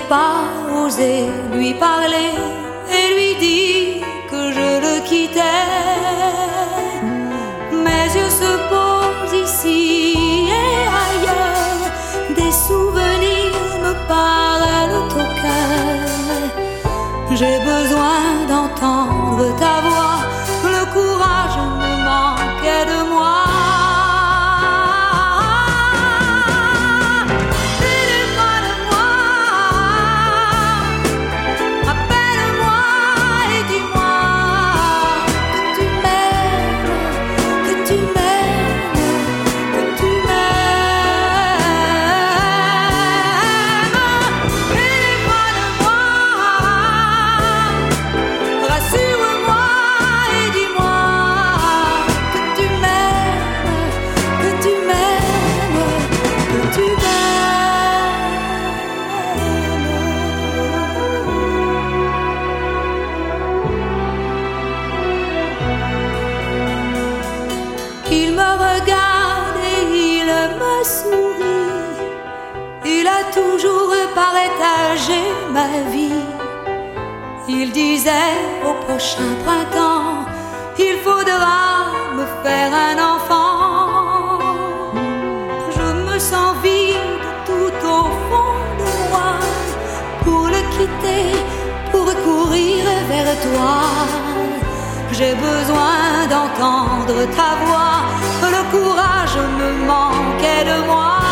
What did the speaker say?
pas osé lui parler et lui dire que je le quittais. Mes yeux se posent ici et ailleurs, des souvenirs me parlent au cœur. J'ai besoin d'entendre ta voix, le courage me manquait de moi. Il me regarde et il me sourit. Il a toujours partagé ma vie. Il disait au prochain printemps, il faudra me faire un enfant. Je me sens vide tout au fond de moi, pour le quitter, pour courir vers toi. J'ai besoin d'entendre ta voix, le courage me manquait de moi.